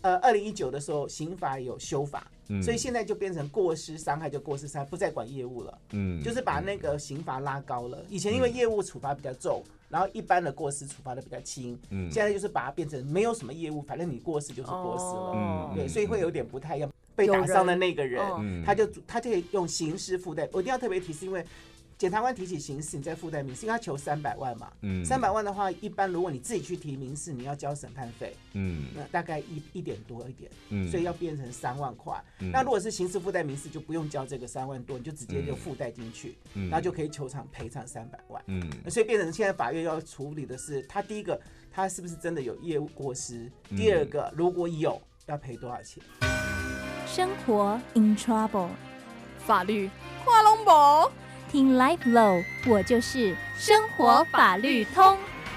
2019的时候刑法有修法，所以现在就变成过失伤害就过失伤害，不再管业务了，就是把那个刑罚拉高了。以前因为业务处罚比较重，然后一般的过失处罚的比较轻，现在就是把它变成没有什么业务，反正你过失就是过失了，对，所以会有点不太一样。被打伤的那个人，他就可以用刑事附带。我一定要特别提示，因为检察官提起刑事，你再附带民事，因为他求300万嘛。300万的话，一般如果你自己去提民事，你要交审判费，那大概1点多一点，所以要变成3万块。那如果是刑事附带民事，就不用交这个3万多，你就直接就附带进去，然后就可以求偿赔偿300万。所以变成现在法院要处理的是，他第一个他是不是真的有业务过失，第二个如果有要赔多少钱。 生活 in trouble， 法律跨龙博， 听 Life Law， 我就是生活法律通。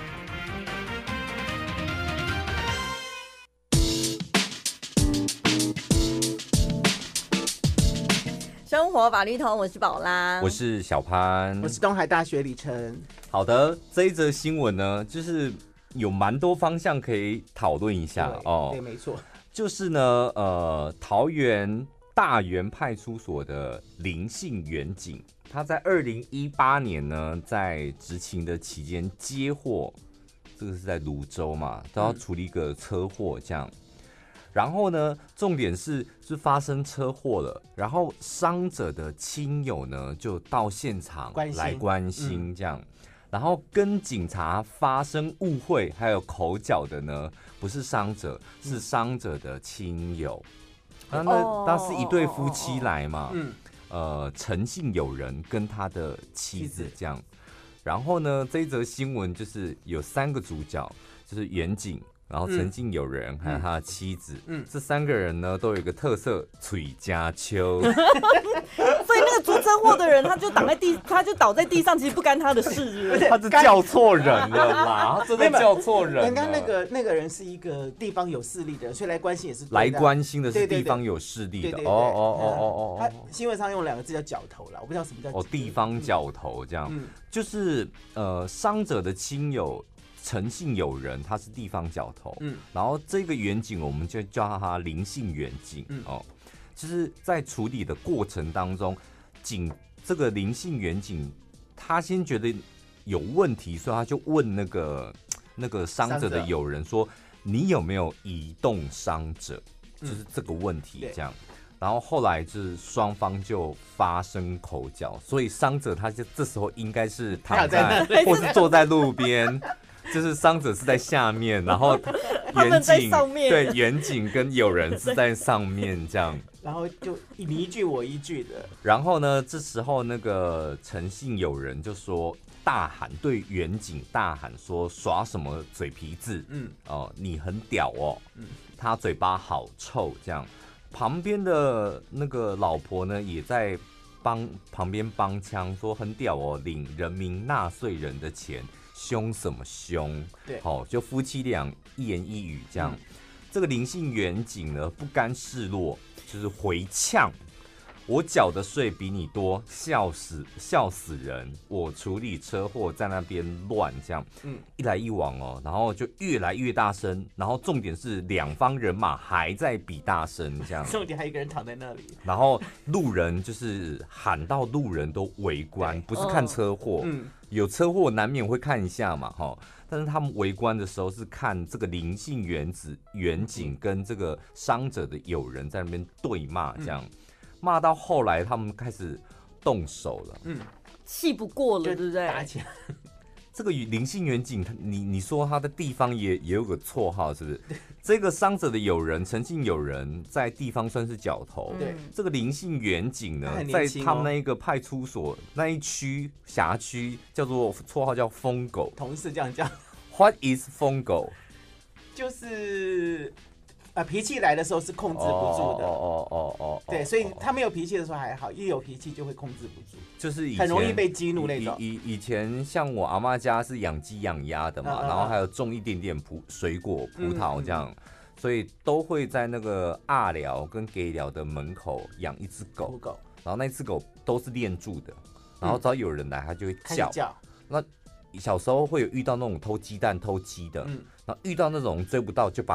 生活法律通，我是宝拉， 我是小潘， 我是东海大学李晨。 好的，这一则新闻呢，就是有蛮多方向可以讨论一下哦。 对，没错。 就是呢，桃园大园派出所的林姓员警，他在2018年呢，在执勤的期间接获，这个是在泸州嘛，都要处理一个车祸这样。然后呢，重点是发生车祸了，然后伤者的亲友呢就到现场来关心这样。然后跟警察发生误会还有口角的呢，不是伤者，是伤者的亲友。那是一对夫妻来嘛，陈姓友人跟他的妻子这样。然后呢，这一则新闻就是有3个主角，就是员警，然后陈姓友人还有他的妻子，这3个人呢都有一个特色，嘴加秋。 所以那个出车祸的人，他就倒在地上，其实不干他的事， 他是叫错人了啦，他真的叫错人了。 刚刚那个人是一个地方有势力的人，所以来关心也是来关心的是地方有势力的。 他新闻上用2个字叫角头啦，我不知道什么叫地方角头这样，就是伤者的亲友。陈姓友人他是地方角头，然后这个员警我们就叫他林姓员警，就是在处理的过程当中，这个林姓员警他先觉得有问题，所以他就问那个伤者的友人说：“你有没有移动伤者？”就是这个问题这样。然后后来就是双方就发生口角，所以伤者他就这时候应该是躺在或是坐在路边。就是伤者是在下面，然后员警对员警跟友人是在上面这样， 然后就你一句我一句的。 然后呢，这时候那个陈姓友人就说大喊对员警大喊说耍什么嘴皮子，你很屌哦，他嘴巴好臭这样。旁边的那个老婆呢也在旁边帮腔说很屌哦，领人民纳税人的钱。凶什么凶？ 对， 好，就夫妻俩一言一语这样。这个林姓员警呢，不甘示弱，就是回呛：我缴的税比你多，笑死人！我处理车祸在那边乱这样，一来一往哦，然后就越来越大声，然后重点是2方人马还在比大声这样， 重点还有一个人躺在那里， 然后路人就是喊到路人都围观，不是看车祸。有车祸难免会看一下嘛，但是他们围观的时候是看这个林姓员警跟这个伤者的友人在那边对骂，这样骂到后来他们开始动手了， 气不过了，对不对？ 打起来。 这个林姓员警，你说他的地方也有个绰号，是不是？这个伤者的友人陈姓友人在地方算是角头， 对。 这个林姓员警呢，在他们那一个派出所那一区辖区叫做绰号叫疯狗， 同事这样叫。 What is 疯狗？ 就是脾气来的时候是控制不住的，对，所以他没有脾气的时候还好，一有脾气就会控制不住， 就是很容易被激怒那种。 以前像我阿嬷家是养鸡养鸭的嘛，然后还有种一点点水果葡萄这样，所以都会在那个阿寮跟给寮的门口养一只狗，然后那只狗都是练住的，然后只要有人来它就会叫。那小时候会有遇到那种偷鸡蛋偷鸡的，然后遇到那种追不到就把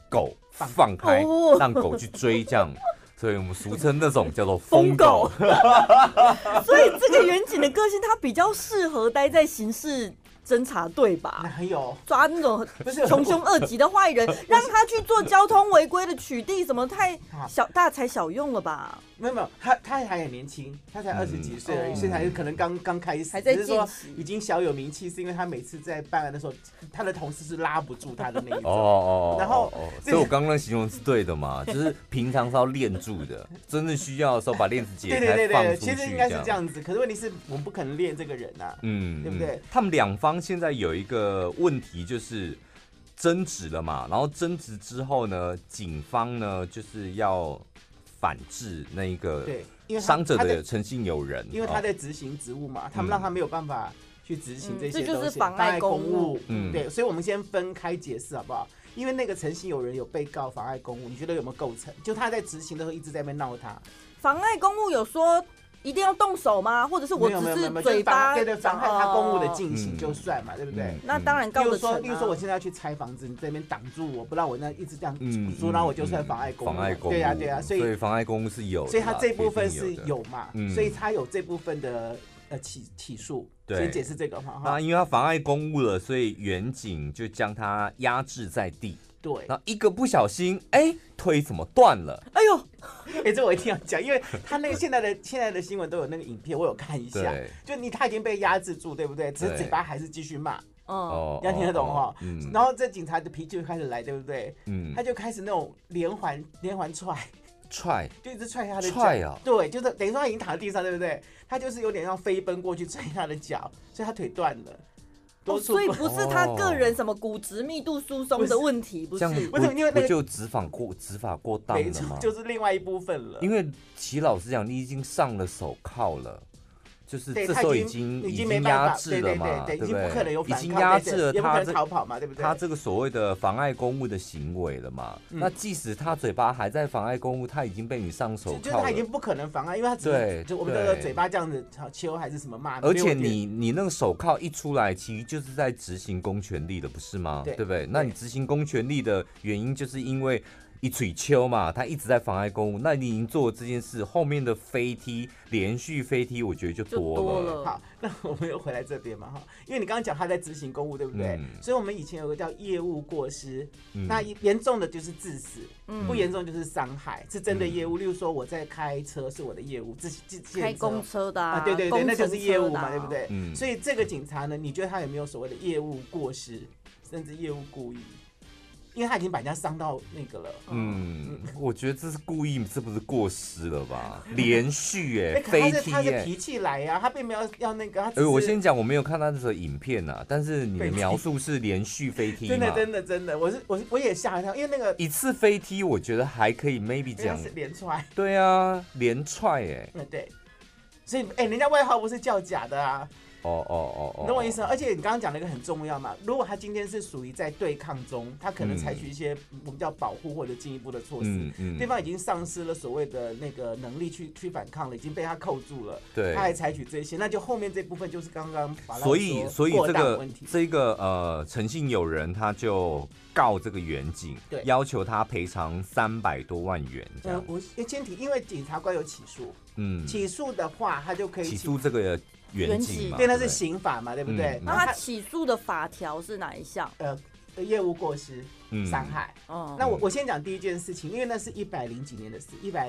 狗放开，让狗去追这样。所以我们俗称那种叫做疯狗。 所以这个远景的个性，他比较适合待在刑事侦查队吧？ 哪有抓那种不是穷凶恶极的坏人，让他去做交通违规的取缔，什么太大材小用了吧？ 没有，他还很年轻，他才20几岁而已，所以还可能刚开始， 还在只是说见习已经小有名气，是因为他每次在办案的时候，他的同事是拉不住他的那一种。然后， 所以我刚刚形容是对的嘛，就是平常是要练住的，真正需要的时候把链子解开放出去。 其实应该是这样子，可是问题是我们不可能练这个人啊，对不对？ 他们两方现在有一个问题就是争执了嘛，然后争执之后呢，警方呢就是要反制那一个伤者的诚信友人， 因为他在执行职务嘛，他们让他没有办法去执行这些东西， 这就是妨碍公务。 对，所以我们先分开解释好不好？因为那个诚信友人有被告妨碍公务，你觉得有没有构成？就他在执行的时候一直在那边闹他， 妨碍公务有说一定要动手吗？或者是我只是嘴巴对妨害他公务的进行就算嘛，对不对？ 那当然告得成。 例如说我现在要去拆房子，你在那边挡住我，不让我那一直这样阻挠我，就算妨碍公务。对啊，所以妨碍公务是有的， 所以他这部分是有嘛，所以他有这部分的起诉。先解释这个嘛。 那因为他妨碍公务了，所以远景就将他压制在地。 对， 然后一个不小心，腿怎么断了？ 哎呦， 这我一定要讲，因为他那个现在的新闻都有那个影片，我有看一下。就他已经被压制住，对不对？只是嘴巴还是继续骂。要听得懂哈。然后这警察的脾气就开始来，对不对？他就开始那种连环踹，就一直踹他的脚。对，就是等于说他已经躺在地上，对不对？他就是有点要飞奔过去踹他的脚，所以他腿断了。 所以不是他个人什么骨质密度疏松的问题，不是因为那个就执法过当了吗？ 就是另外一部分了。 因为齐老师讲，你已经上了手铐了。就是这时候已经压制了嘛，对不对？ 已经不可能有反抗， 已经压制了他逃跑嘛，对不对？ 他这个所谓的妨碍公务的行为了嘛。那即使他嘴巴还在妨碍公务，他已经被你上手铐了， 就是他已经不可能妨碍，因为他就我们这个嘴巴这样子揪还是什么骂。 而且你那个手铐一出来，其实就是在执行公权力了，不是吗？对不对？那你执行公权力的原因，就是因为一嘴秋嘛，他一直在妨碍公务，那你已经做了这件事，后面的连续飞踢，我觉得就多了。 好，那我们又回来这边嘛哈，因为你刚刚讲他在执行公务，对不对？所以我们以前有个叫业务过失，那严重的就是致死，不严重就是伤害，是真的业务。例如说我在开车是我的业务， 开公车的对，那就是业务嘛，对不对？所以这个警察呢，你觉得他有没有所谓的业务过失，甚至业务故意？因为他已经把人家伤到那个了。 我觉得这是故意，这不是过失了吧？连续飞踢他是脾气来呀，他并没有要那个。 我先讲，我没有看他这个影片啊，但是你的描述是连续飞踢嘛？ 真的，我也吓一跳，因为那个一次飞踢，我觉得还可以 ，maybe 讲是连踹。 对啊，连踹对，所以人家外号不是叫假的啊。你懂我意思吗？而且你刚刚讲了一个很重要嘛，如果他今天是属于在对抗中，他可能采取一些我们叫保护或者进一步的措施，对方已经丧失了所谓的那个能力去反抗了，已经被他扣住了，他还采取这些，那就后面这部分就是刚刚所以这个诚信友人他就告这个远景，要求他赔偿300多万元。 我先提，因为检察官有起诉，起诉的话他就可以起诉这个远景嘛， 对，那是刑法嘛，对不对？ 那他起诉的法条是哪一项？ 业务过失、伤害。那我先讲第一件事情，因为那是100几年的事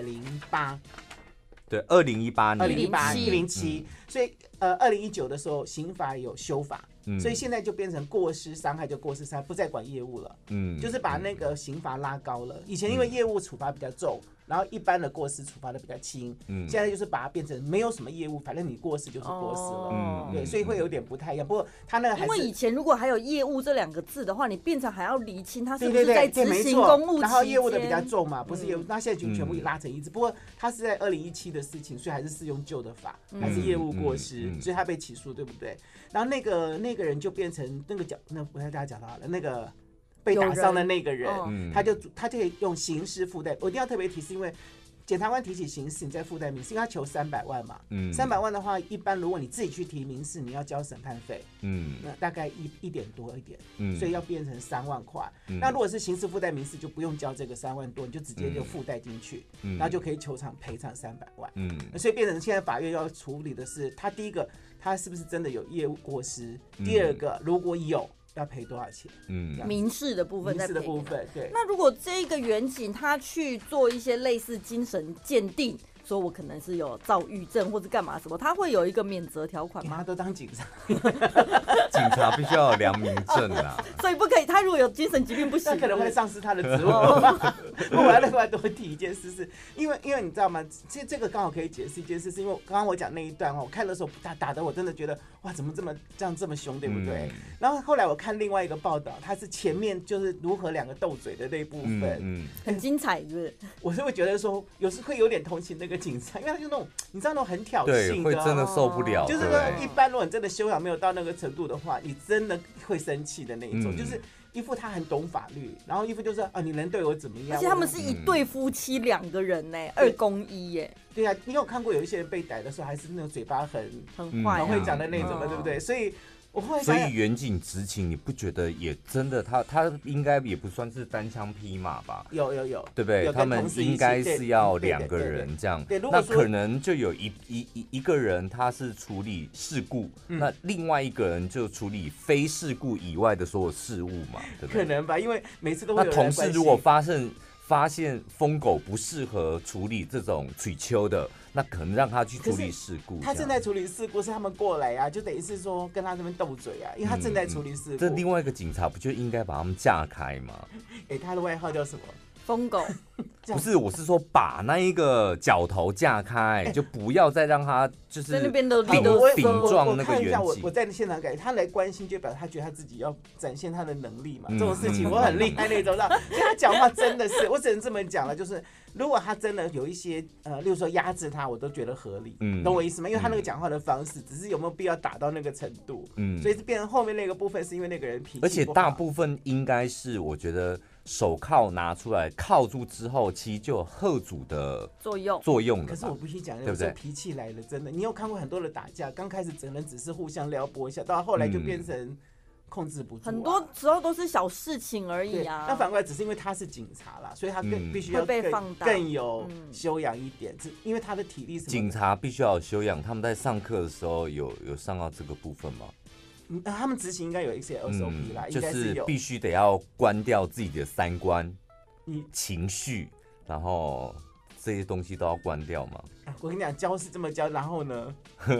，108。 对，2018 年，107，所以2019的时候刑法有修法，所以现在就变成过失伤害就过失伤害，不再管业务了，就是把那个刑罚拉高了。以前因为业务处罚比较重，然后一般的过失处罚的比较轻，现在就是把它变成没有什么业务，反正你过失就是过失了，对，所以会有点不太一样。不过他那个还是因为以前如果还有业务这2个字的话，你变成还要厘清他是不是在执行公务期间， 然后业务的比较重嘛，不是业务，那现在就全部拉成一致。不过他是在2017的事情，所以还是适用旧的法，还是业务过失，所以他被起诉，对不对？然后那个人就变成那个我跟大家讲到了那个被打伤的那个人，他就用刑事附带，我一定要特别提示，因为检察官提起刑事，你再附带民事，因为他求300万嘛。300万的话，一般如果你自己去提民事，你要交审判费。那大概1点多一点。所以要变成3万块。那如果是刑事附带民事，就不用交这个3万多，你就直接就附带进去，然后就可以求偿赔偿300万。所以变成现在法院要处理的是，他第一个他是不是真的有业务过失？第二个如果有，要赔多少钱？ 民事的部分再赔。 民事的部分，对。 那如果这个员警他去做一些类似精神鉴定，说我可能是有躁郁症或者干嘛什么，他会有一个免责条款吗？ 他都当警察， 警察必须要有良民证啊， 所以不可以。他如果有精神疾病不行， 他可能会丧失他的职务。我要另外多提一件事，是因为你知道吗？这个刚好可以解释一件事，是因为刚刚我讲那一段我看的时候打的我真的觉得哇，怎么这么凶，对不对？然后后来我看另外一个报道，他是前面就是如何2个斗嘴的那一部分， 很精彩，是不是？ 我是会觉得说，有时会有点同情那个警察，因为他就那种你知道那种很挑衅的， 对，会真的受不了。 就是说，一般如果你真的修养没有到那个程度的话，你真的会生气的那一种，就是一副他很懂法律，然后一副就是你能对我怎么样？ 而且他们是一对夫妻2个人呢，2公1耶。 对啊，你有看过有一些人被逮的时候，还是那种嘴巴很坏、 很会讲的那种的，对不对？所以。 所以远警执勤，你不觉得也真的他应该也不算是单枪匹马吧？ 有， 对不对？他们应该是要2个人这样，那可能就有一个人他是处理事故，那另外一个人就处理非事故以外的所有事务嘛，对不对？ 可能吧，因为每次都会有人那同事如果发现疯狗不适合处理这种水丘的，那可能让他去处理事故。 他正在处理事故，是他们过来啊，就等于是说跟他这边斗嘴啊，因为他正在处理事故。 这另外一个警察不就应该把他们架开吗？ 他的外号叫什么？ 疯狗。 不是，我是说把那一个角头架开，就不要再让他就是在那边的顶撞那个远景。 我在现场感觉他来关心，就表示他觉得他自己要展现他的能力嘛。这种事情我很厉害那种，所以他讲话真的是，我只能这么讲了，就是如果他真的有一些例如说压制他，我都觉得合理，懂我意思吗？因为他那个讲话的方式，只是有没有必要打到那个程度，所以是变成后面那个部分是因为那个人脾气不好， 而且大部分应该是我觉得。手铐拿出来铐住之后，其实就有吓阻的作用了。 可是我必须讲， 对不对？ 脾气来了，真的，你有看过很多的打架，刚开始可能只是互相撩拨一下，到后来就变成控制不住、 很多时候都是小事情而已啊。 那反过来，只是因为他是警察啦，所以他必须要更有修养一点，因为他的体力什么的。 警察必须要有修养，他们在上课的时候有上到这个部分吗？ 他们执行应该有一些 SOP 啦， 就是必须得要关掉自己的3观、情绪，然后这些东西都要关掉嘛。 我跟你讲，教是这么教，然后呢，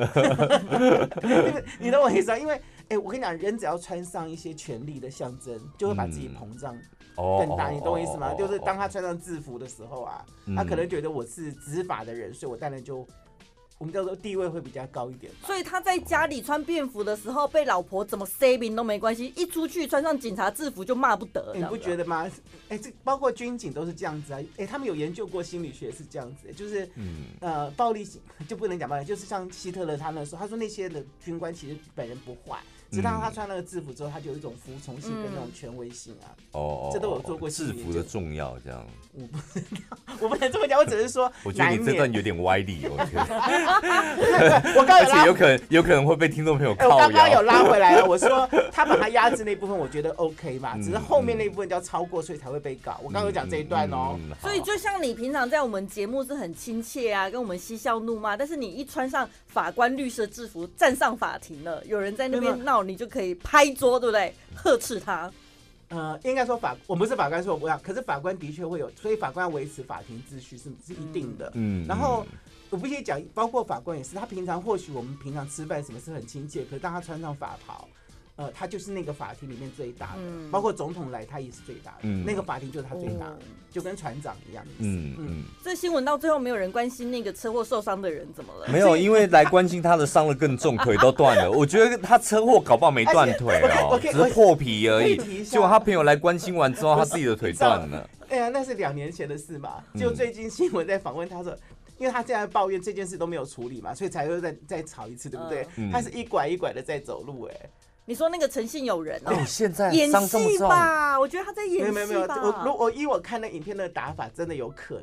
你懂我意思啊？因为我跟你讲，人只要穿上一些权力的象征，就会把自己膨胀更大，你懂我意思吗？就是当他穿上制服的时候啊，他可能觉得我是执法的人，所以我当然就。我们叫做地位会比较高一点， 所以他在家里穿便服的时候，被老婆怎么 saving 都没关系，一出去穿上警察制服就骂不得。 你不觉得吗？这包括军警都是这样子啊。他们有研究过心理学是这样子，就是暴力就不能讲暴力，就是像希特勒他那时候，他说那些的军官其实本人不坏。直到他穿那个制服之后，他就有一种服从性跟那种权威性啊。这都有做过制服的重要，这样。 我不能这么讲，我只是说， 我觉得你这段有点歪理，我觉得。我刚而且有可能会被听众朋友靠腰。 我刚刚有拉回来了，我说他把他压制那部分，我觉得 OK 嘛，只是后面那部分叫超过，所以才会被告。我刚刚有讲这一段哦。 所以就像你平常在我们节目是很亲切啊，跟我们嬉笑怒骂，但是你一穿上法官律师的制服站上法庭了，有人在那边闹。你就可以拍桌，对不对？呵斥他。 应该说我不是法官说我不要，可是法官的确会有，所以法官要维持法庭秩序是一定的。然后我必须讲，包括法官也是，他平常或许我们平常吃饭什么是很亲切，可是当他穿上法袍。他就是那个法庭里面最大的，包括总统来，他也是最大的，那个法庭就是他最大的，就跟船长一样的意思。 这新闻到最后没有人关心那个车祸受伤的人怎么了？ 没有，因为来关心他的伤得更重，腿都断了。我觉得他车祸搞不好没断腿哦，只是破皮而已。结果他朋友来关心完之后，他自己的腿断了。 哎呀，那是2年前的事嘛。就最近新闻在访问他说。因为他现在抱怨这件事都没有处理嘛，所以才会再吵一次，对不对？他是一拐一拐的在走路， 你说那个诚信友人现在演戏吧？我觉得他在演戏吧。 没有，我依我看那影片的打法，真的有可能，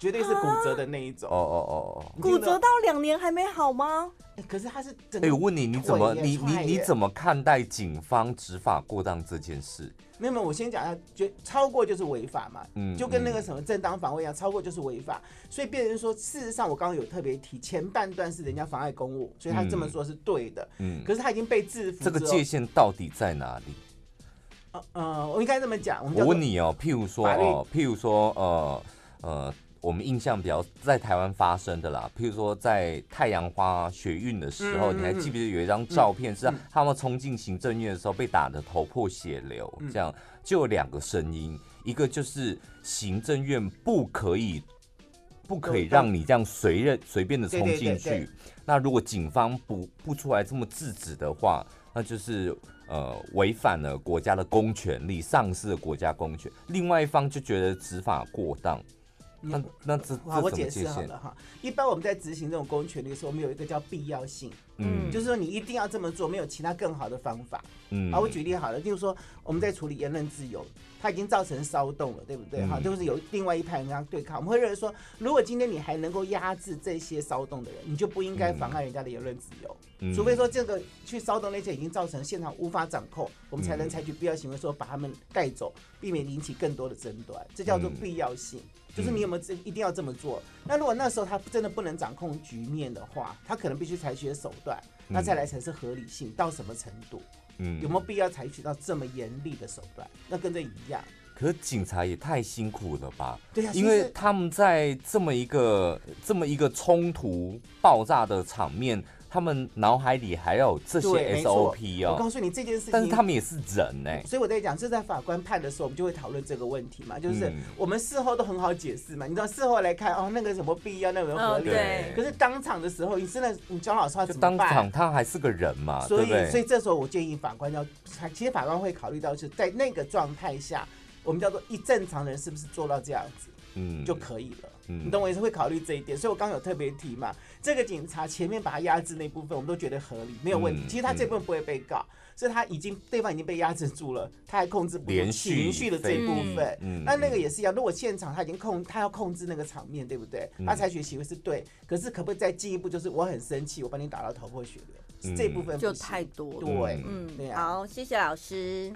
绝对是骨折的那一种。 骨折到2年还没好吗？ 可是他是整个我问你，你怎么看待警方执法过当这件事？ 没有，我先讲一下，超过就是违法嘛，就跟那个什么正当防卫一样，超过就是违法。所以变成说，事实上我刚刚有特别提，前半段是人家妨碍公务，所以他这么说是对的。可是他已经被制服， 这个界限到底在哪里？ 我应该这么讲。 我问你哦，譬如说我们印象比较在台湾发生的啦，譬如说在太阳花学运的时候，你还记不记得有一张照片是他们冲进行政院的时候被打得头破血流，这样就有2个声音，一个就是行政院不可以让你这样随便的冲进去，对，那如果警方不出来这么制止的话，那就是违反了国家的公权力，丧失了国家公权。另外一方就觉得执法过当。那这我解释好了哈。一般我们在执行这种公权力的时候，我们有一个叫必要性，就是说你一定要这么做，没有其他更好的方法。我举例好了，就是说我们在处理言论自由，它已经造成骚动了，对不对？就是有另外一派人跟他对抗，我们会认为说，如果今天你还能够压制这些骚动的人，你就不应该妨碍人家的言论自由。除非说这个去骚动那些已经造成现场无法掌控，我们才能采取必要行为，说把他们带走，避免引起更多的争端，这叫做必要性。就是你有没有一定要这么做？那如果那时候他真的不能掌控局面的话，他可能必须采取的手段，那再来才是合理性到什么程度？有没有必要采取到这么严厉的手段？那跟这一样。 可是警察也太辛苦了吧？ 对呀， 因为他们在这么一个冲突爆炸的场面，他们脑海里还有这些 SOP 哦。 我告诉你这件事情， 但是他们也是人哎， 所以我在讲，这在法官判的时候，我们就会讨论这个问题嘛，就是我们事后都很好解释嘛，你知道事后来看那个什么必要，那个合理，可是当场的时候，你真的你教老师他怎么办？ 当场他还是个人嘛， 所以这时候我建议法官其实法官会考虑到是在那个状态下，我们叫做正常人是不是做到这样子。就可以了，你懂我意思？会考虑这一点，所以我刚刚有特别提嘛，这个警察前面把他压制那部分，我们都觉得合理，没有问题。其实他这部分不会被告，是他对方已经被压制住了，他还控制不住情绪的这一部分。那个也是一样，如果现场他要控制那个场面，对不对？他采取的行为是对，可是可不可以再进一步，就是我很生气，我把你打到头破血流，这部分就太多了。 对， 好，谢谢老师。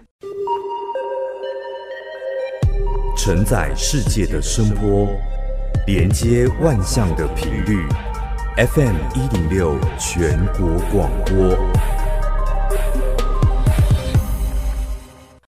承载世界的声波，连接万象的频率 ，FM 106全国广播。